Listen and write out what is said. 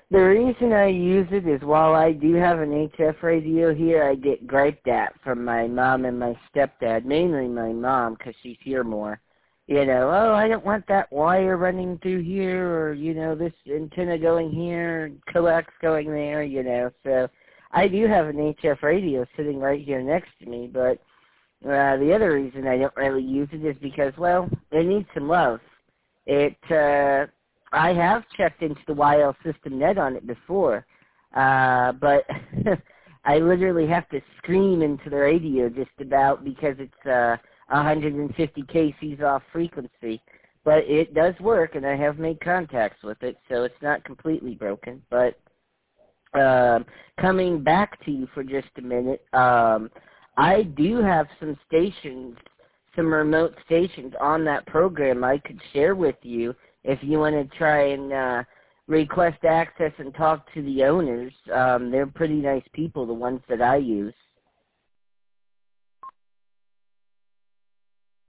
The reason I use it is while I do have an HF radio here, I get griped at from my mom and my stepdad, mainly my mom because she's here more. You know, oh, I don't want that wire running through here, or, you know, this antenna going here, coax going there, you know. So I do have an HF radio sitting right here next to me, but the other reason I don't really use it is because, well, it needs some love. I have checked into the YL system net on it before, but I literally have to scream into the radio just about because it's 150 kcs off frequency. But it does work, and I have made contacts with it, so it's not completely broken. But coming back to you for just a minute, I do have some stations, some remote stations on that program I could share with you if you want to try and request access and talk to the owners. They're pretty nice people, the ones that I use.